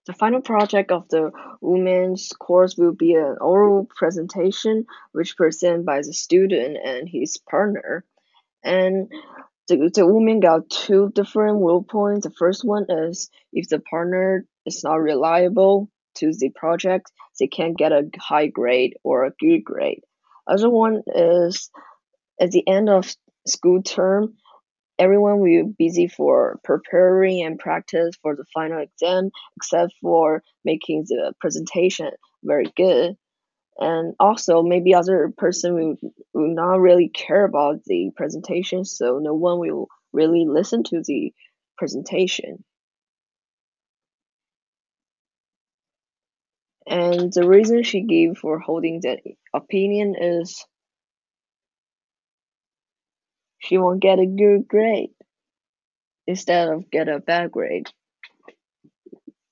The final project of the women's course will be an oral presentation which presented by the student and his partner. And the woman got two different viewpoints. The first one is if the partner is not reliable to the project, they can get a high grade or a good grade. Other one is at the end of school term, everyone will be busy for preparing and practice for the final exam, except for making the presentation very good. And also, maybe other person will not really care about the presentation, so no one will really listen to the presentation. And the reason she gave for holding that opinion is she won't get a good grade instead of get a bad grade.